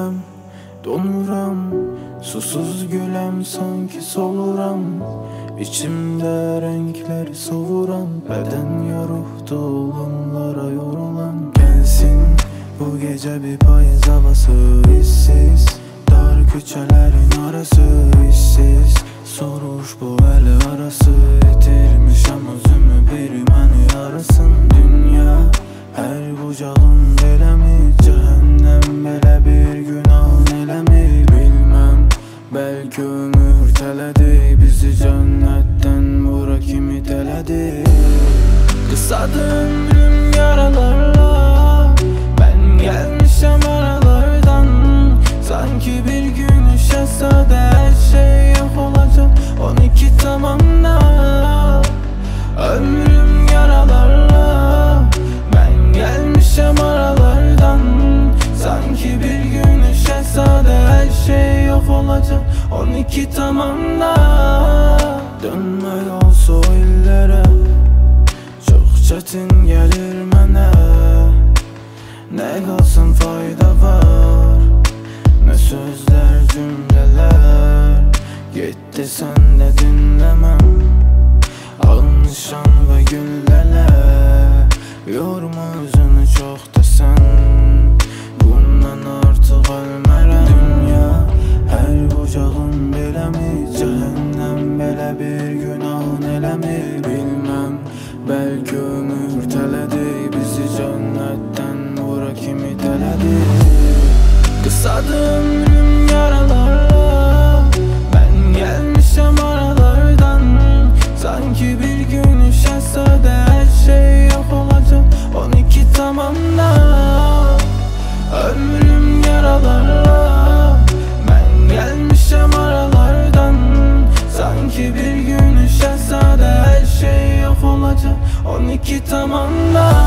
üşürəm, donuram. Susuz güləm, sanki soluram. İçimdə renkleri sovuram. Beden yoruktu, olanlara yorulan. Gelsin bu gece bir payız havası, işsiz. Dar küçelerin arası, işsiz. Soruş bu eli arası, itirmişəm özümü, biri məni arasın. Dünya her bucağın beləmi, cehennem belə bir günahın eləmi. Bilmem, belki ömür tələdi, bizi cennetten bura kimi tələdi. Kısadı ömrüm yaralarla, ben gelmişəm aralardan. Sanki bir gün şehzade, her şey yok olacak 12 tamamda. Ömrüm yaralarla, ben gelmişəm aralardan. Sanki bir gün şehzade, her şey yok olacak 12 tamamda. Dönmək olsa o illərə çox çətin gəlir mənə. Nə qalsın fayda var, ne sözler cümleler. Git desen de dinlemem, almışam ve gülleler. Yorma özünü çok desen, bundan artık ölmerem. Dünya her bucağın beləmi, cehennem belə bir günahın eləmi. Bilmem, belki ömür tələdi, bizi cennetten bura kimi tələdi. Kısadı ömrüm yaralarla, ben gelmişəm aralardan. Sanki bir gün şehzade, her şey yok olacak 12 tamamda. Ömrüm yaralarla, ben gelmişəm aralardan. Sanki bir gün şehzade, her şey yok olacak 12 tamamda.